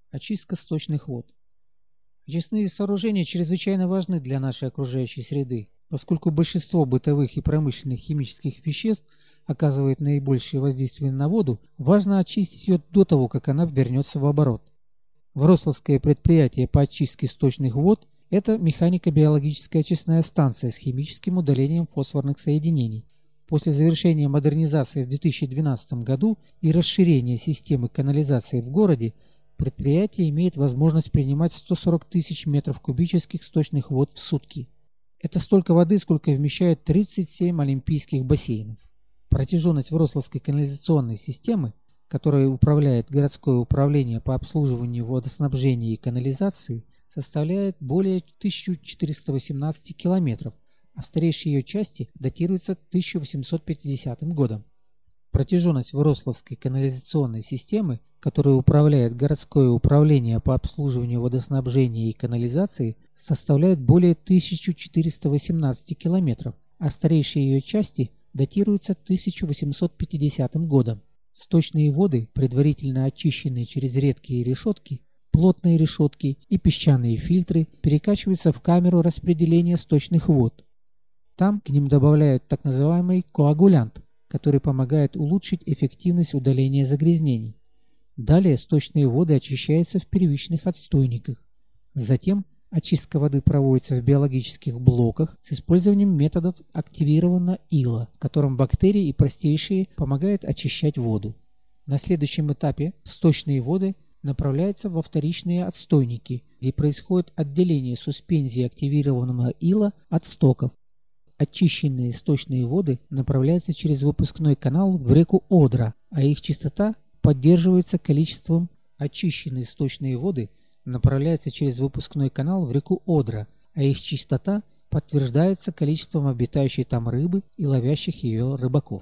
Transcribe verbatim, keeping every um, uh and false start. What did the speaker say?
Очистка сточных вод. Очистные сооружения чрезвычайно важны для нашей окружающей среды, поскольку большинство бытовых и промышленных химических веществ оказывает наибольшее воздействие на воду, важно очистить ее до того, как она вернется в оборот. Вроцлавское предприятие по очистке сточных вод – это механико-биологическая очистная станция с химическим удалением фосфорных соединений. После завершения модернизации в две тысячи двенадцатом году и расширения системы канализации в городе, предприятие имеет возможность принимать сто сорок тысяч метров кубических сточных вод в сутки. Это столько воды, сколько вмещает тридцать семь олимпийских бассейнов. Протяженность Вроцлавской канализационной системы, которой управляет городское управление по обслуживанию водоснабжения и канализации, составляет более тысячи четырёхсот восемнадцати километров, а старейшие ее части датируются тысяча восемьсот пятидесятым годом. Протяженность Вроцлавской канализационной системы, которой управляет городское управление по обслуживанию водоснабжения и канализации, составляет более тысячи четырёхсот восемнадцати километров, а старейшие ее части датируются тысяча восемьсот пятидесятым годом. Сточные воды, предварительно очищенные через редкие решетки, плотные решетки и песчаные фильтры, перекачиваются в камеру распределения сточных вод. Там к ним добавляют так называемый коагулянт, который помогает улучшить эффективность удаления загрязнений. Далее сточные воды очищаются в первичных отстойниках. Затем очистка воды проводится в биологических блоках с использованием методов активированного ила, в котором бактерии и простейшие помогают очищать воду. На следующем этапе сточные воды направляются во вторичные отстойники, где происходит отделение суспензии активированного ила от стоков. Очищенные сточные воды направляются через выпускной канал в реку Одра, а их чистота поддерживается количеством. Очищенные сточные воды направляются через выпускной канал в реку Одра, а их чистота подтверждается количеством обитающей там рыбы и ловящих ее рыбаков.